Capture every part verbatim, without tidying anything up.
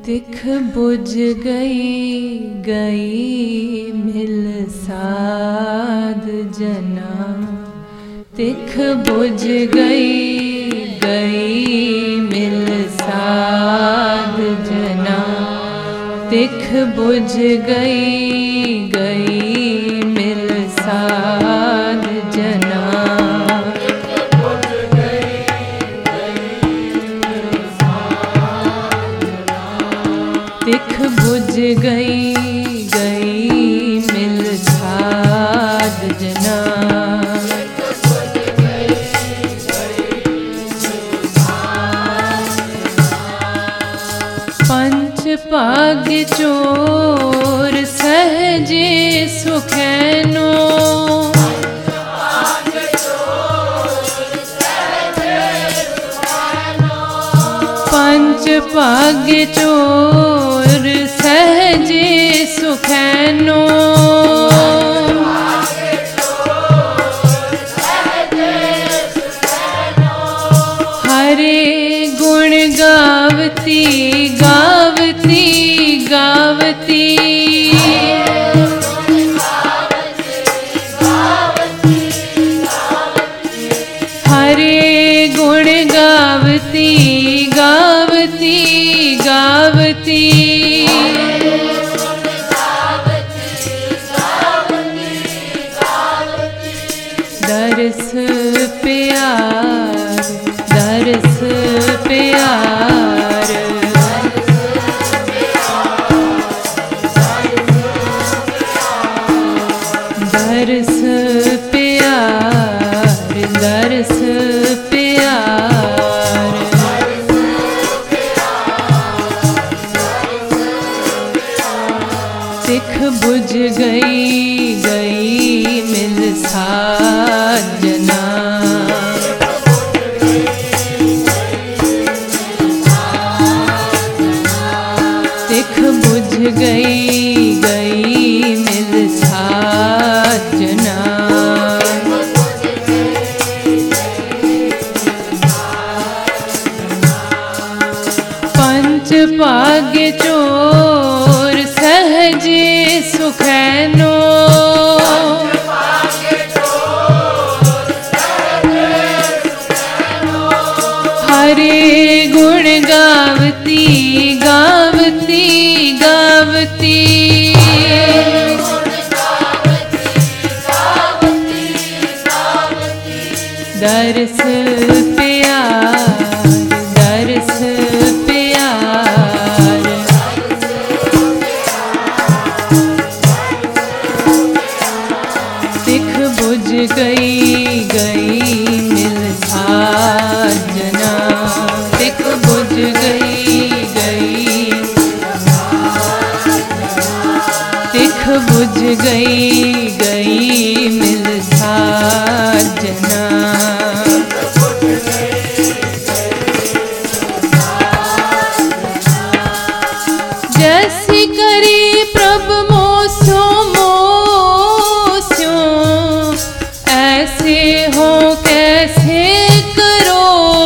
तिख बुझ गई गई मिल साध जना, तिख बुझ गई गई मिल साध जना, तिख बुझ गई गई मिल साध जना। तिख बुझ गई गई मिल साध जना, पंच पाग चोर सहजे सुखैनो, पंच पाग चोर सहजे सुखैनो, हरे गुण गावती गावती गावती, हरे गुण गावती गावती गावती, दरस प्यार दरस प्यार, दरस प्यार दरस प्यार, तिख बुझ गई गई मिल साध जना, तिख बुझ गई गई मिल साध जना, पंच पाग चोर सहजे सुखैनो, हरे गुण गावती गावती गावती, दरस प्यार दरस प्यार, तिख बुझ गई गई मिल साध जना, तिख बुझ गई गई, तिख बुझ गई गई मिल साध जना, जैसी करी प्रभु मोसो मोस्यो, ऐसे हो कैसे करो,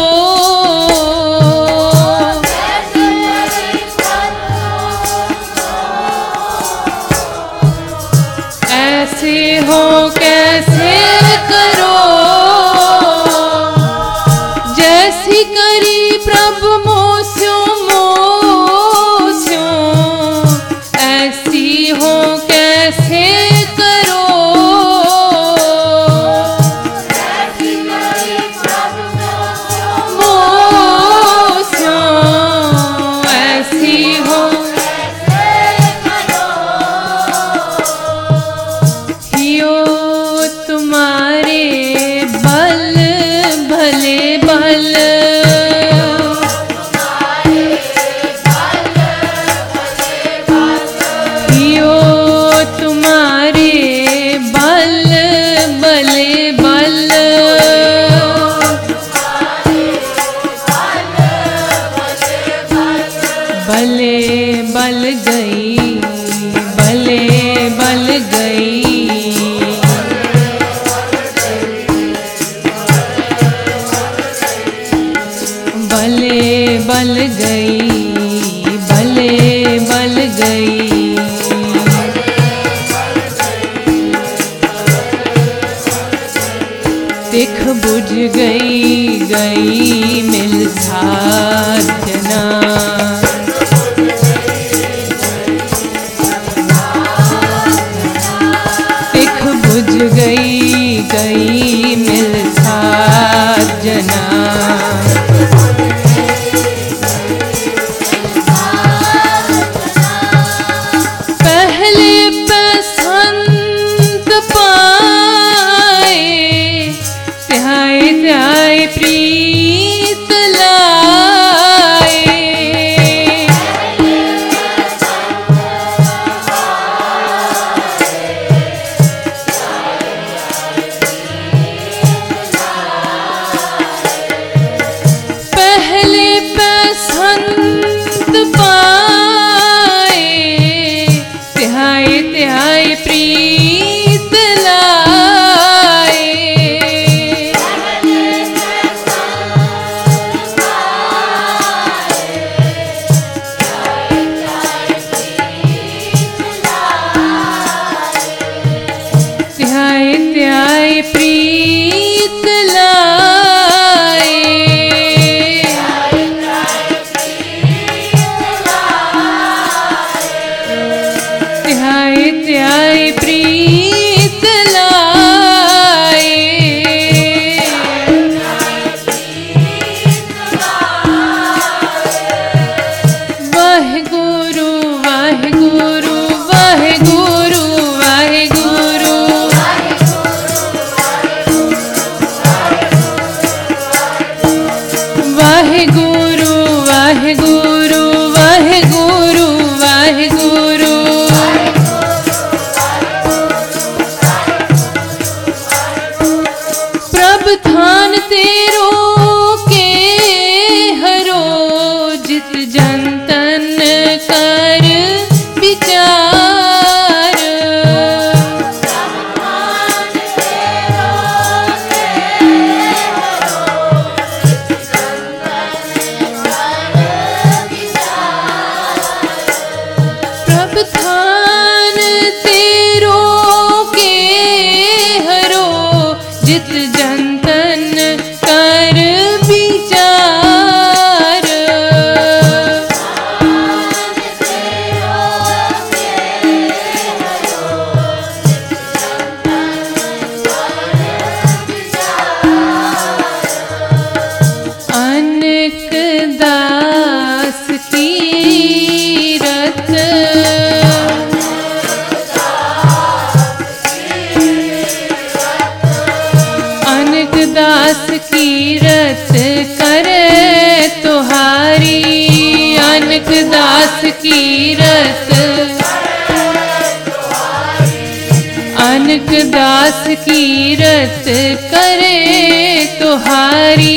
ऐसे हो कैसे करो, जैसी करी प्रभु मोस्यो मोस्यो, ऐसी हो कैसे करो, मोस्यो ऐसी हो, हियो तुम्हारे बल भले बल, हियो तुम्हारे बल भले बल, भले बल गई भले बल गई, भले बल गई भले गई मिल साजना। तिख बुझ गई गई मिल साजना। पहले पसंद पाए त्याए त्याए प्रीत लाए। पहले पसंद पाए त्याए त्याए प्रीत लाए। त्याए त्याए प्रीत लाए। त्याए त्याए प्रीत लाए। वाहेगुरु वाहेगुरु वाहेगुरु वाहेगुरु। वाहेगुरु वाहेगुरु वाहेगुरु वाहेगुरु। प्रभ थान तेरो के हरो जित जंतन कर विचार। प्रभ थान तेरो के हरो जित जंतन कर विचार। अनक दास की रत अनक दास की रत करे तुहारी। अनक दास की रत अनक दास की रत करे तुहारी।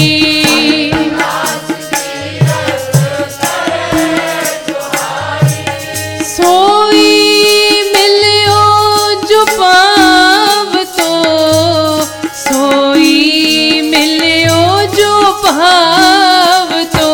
सोई मिलियो जो पाव तो सोई मिलियो जो भाव तो।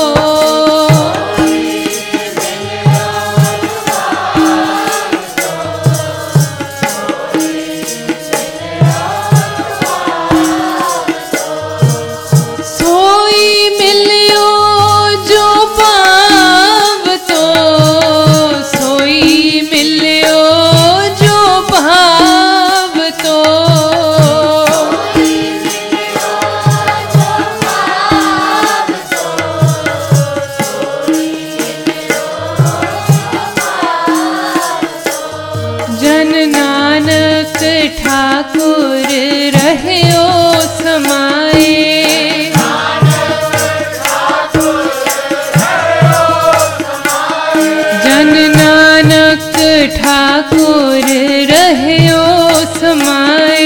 सोई मिलियो जो पाव तो सोई मिलियो जो भाव तो। जन नानक ठाकुर रहयो समाए। जन नानक ठाकुर रहयो समाए।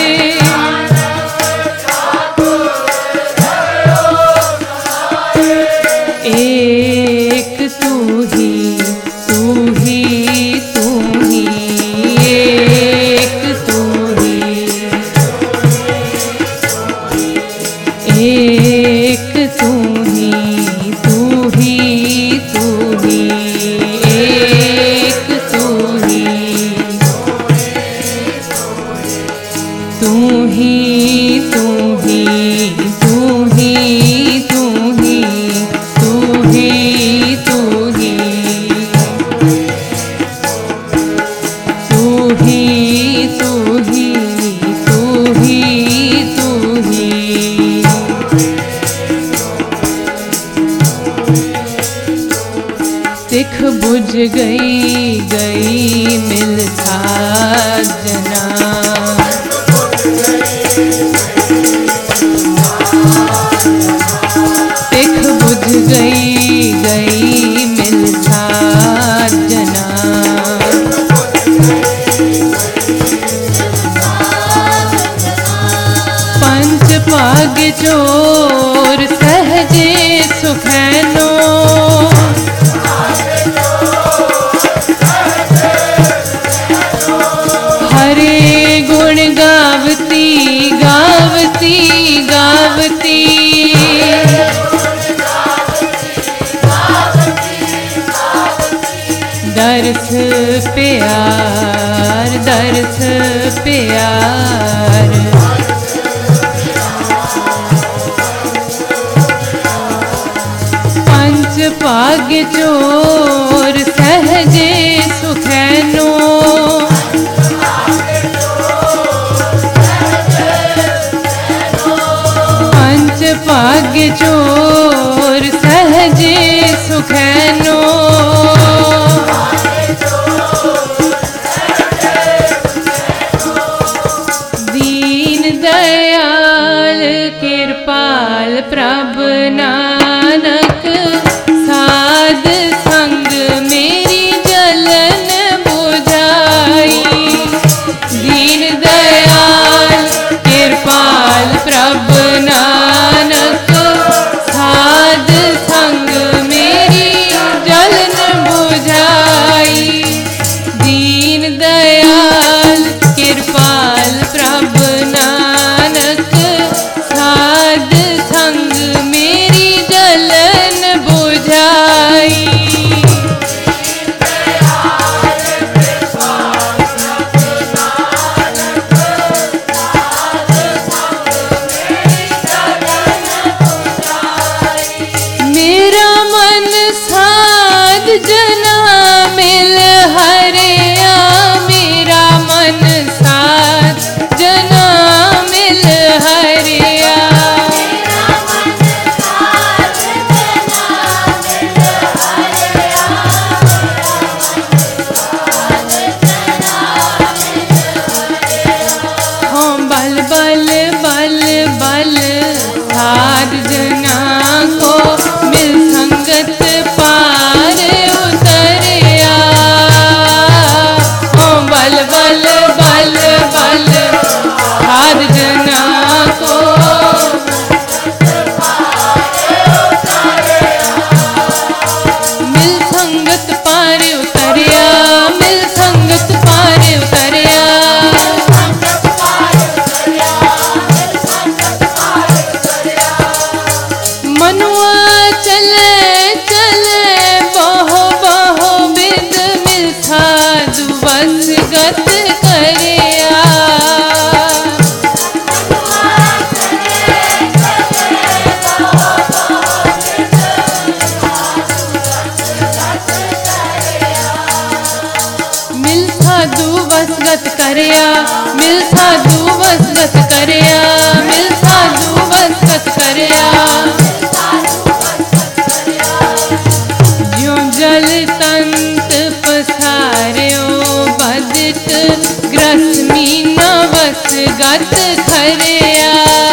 एक तू ही तू ही तू ही एक तू ही एक तू ही तू ही तू ही एक तू ही। बुझ गई गई मिल साजना। तिख बुझ गई गई मिल साजना। पंच पाग चोर सहजे सुखैनो। हरे गुण गावती गावती गावती। दर्श प्यार दर्श प्यार। पंच पाग चोर सहजे सुखैनो। पंच पाग चोर सहजे सुखैनो। दीन दयाल कृपाल प्रभु नानक। साध संग मेरी जलन बुझाई। दीन दयाल कृपाल प्रभु नानक। साध संग मेरी जलन बुझाई। दीन दयाल कृपाल प्रभु नानक। साध संग मेरी जलन बुझाई। मेरा मन साध जना मिल हरिया। मेरा मन साध जना मिल हरिया। हाँ बल बल बल बल साध जना को मिल संगत पार उतरिया। हाँ बल बल बल बल साध जना को मिल संगत पार उतरिया। मिल संगत पार उतरिया। मनुआ चले चले बहु बहु बिद मिल साधु वसगत करिया। मिल साधु वसगत करिया। मिल साधु वसगत करिया। मिल साधु वसगत करिया। ज्यों जल तंत पसार्यो बदित ग्रस मीना वसगत खरिया।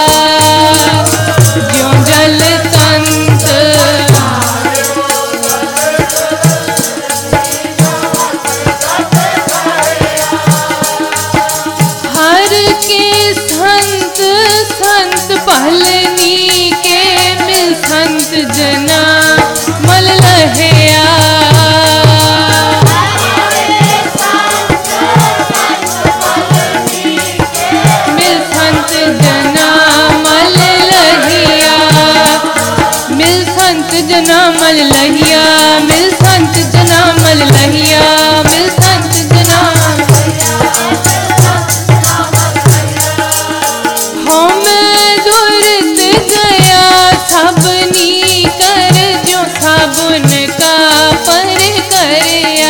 ज्यों जल तंत हर के संत संत पहलनी के मिल संत जना मल लहया। मिल संत जना मल लहिया। मिल संत जना मल लहिया। मिल संत जना मल लहिया। मिल संत जना हाँ मैं दुरित गया सबनी कर। जो साबुन का पर करिया।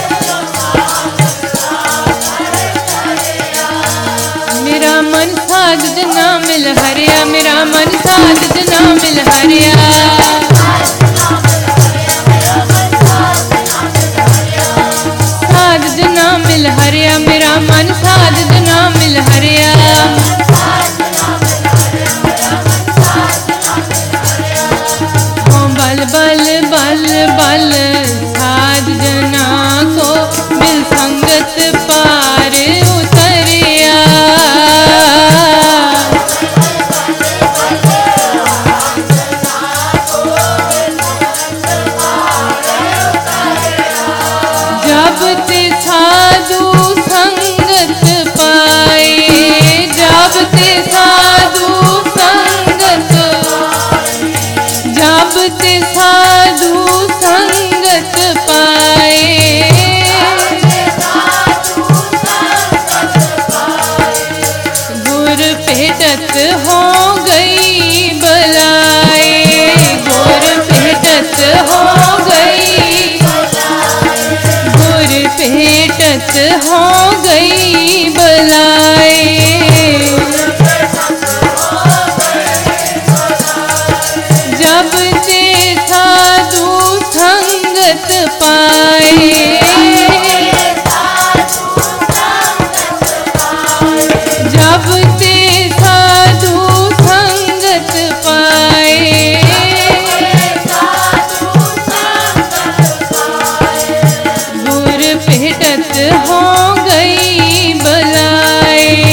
मेरा मन था साध जना मिल हरिया, मेरा मन साध जना मिल हरिया। साध जना मिल हरिया, मेरा मन साध जना मिल हरिया। बल बल बल बल साध जना को मिल संगत पार उतरिया। जब ते साधु संगत पाए, जब ते साधु संगत, जब ते साधु संगत पाए, गुर भेटत हो गई बलाए, गुर भेटत हो गई, गुर भेटत हो गई बलाए। जब ते साधु संगत पाए, जब ते साधु संगत पाए, गुर भेटत हो गई बलाए।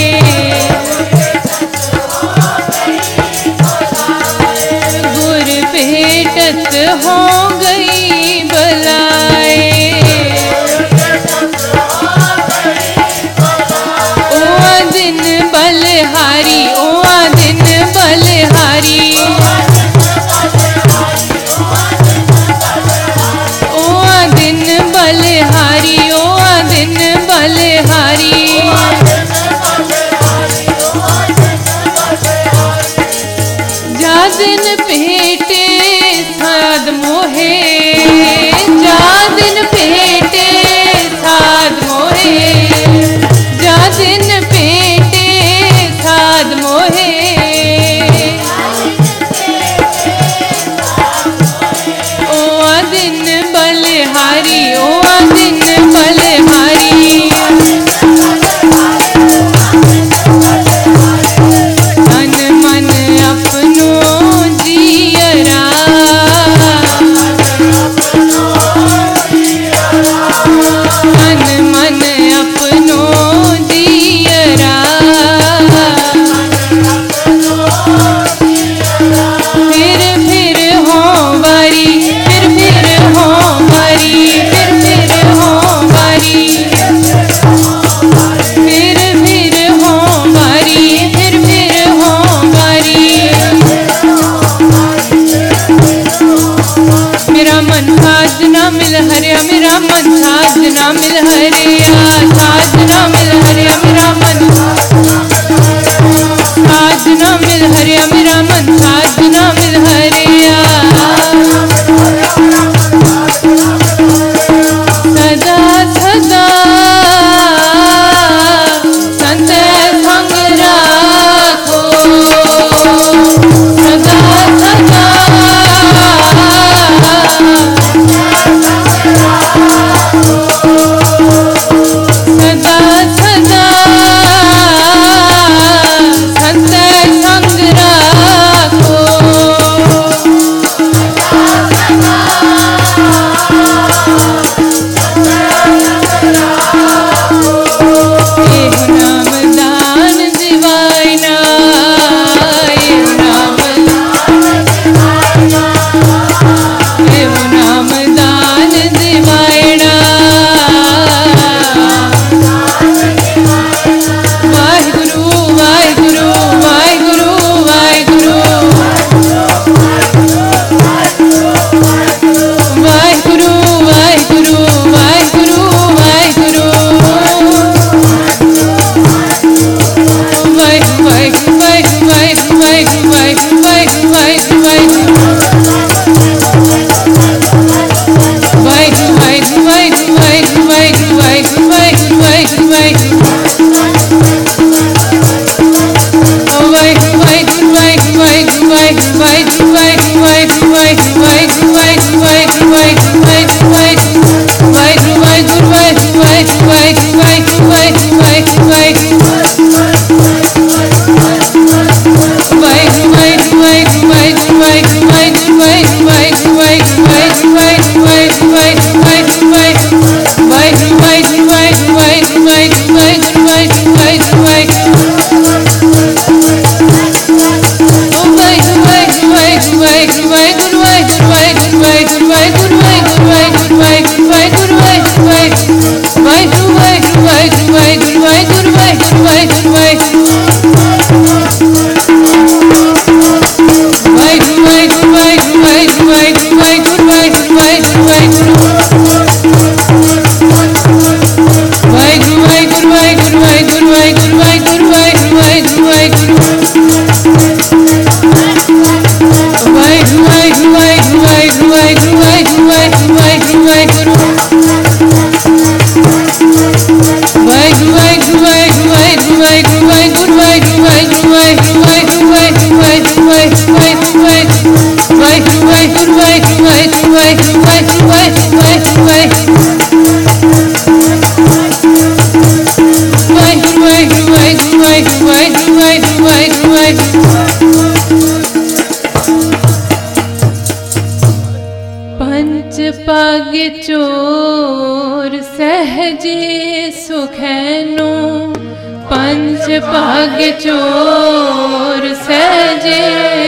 पग चोर सहजे सुखैनो, पंच पग चोर सहजे,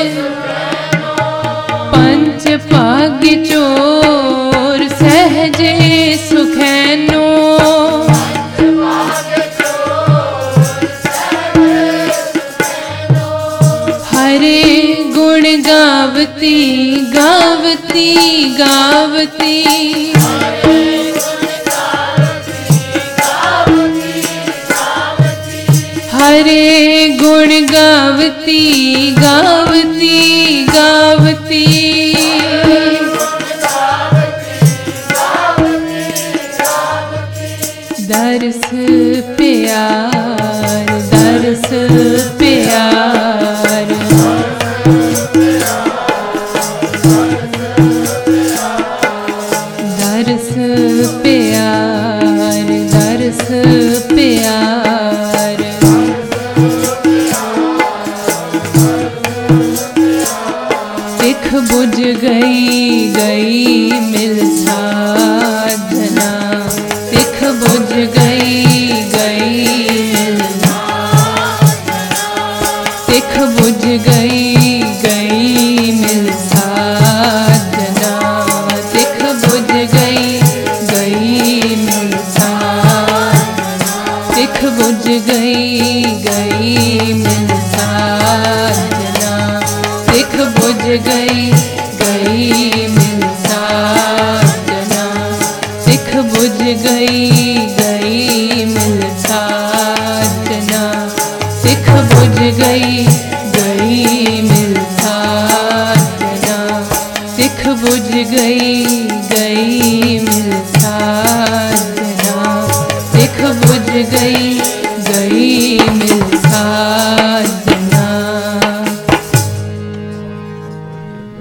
पंच पग चोर सहजे सुखैनो, हरे गुण गावती गावती गावती, हरे गुण गावती गावती गावती, दरस प्यार दरस प्यार, दरस प्यार दरस प्यार, तिख बुझ गई गई मिल साधना, तिख बुझ गई गई मिल, तिख बुझ गई गई मिल साधना, तिख बुझ गई गई मिल साधना, तिख बुझ गई गई मिल साधना, तिख बुझ गई गई मिल साधना, तिख बुझ गई गई मिल साधना, तिख बुझ गई गई मिल साधना, तिख बुझ गई गई मिल साधना, तिख बुझ गई गई मिल साधना।